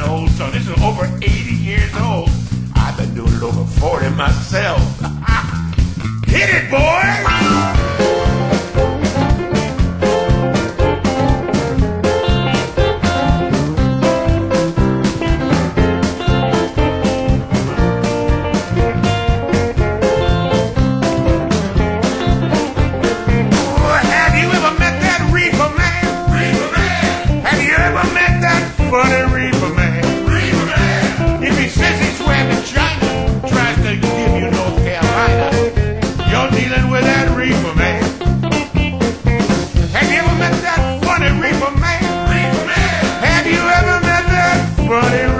old song. This is over 80 years old. I've been doing it over 40 myself. Hit it, boy! Funny reefer man. Reefer man. If he says he swam in China, tries to give you North Carolina, you're dealing with that reefer man. Have you ever met that funny reefer man? Reefer man. Have you ever met that funny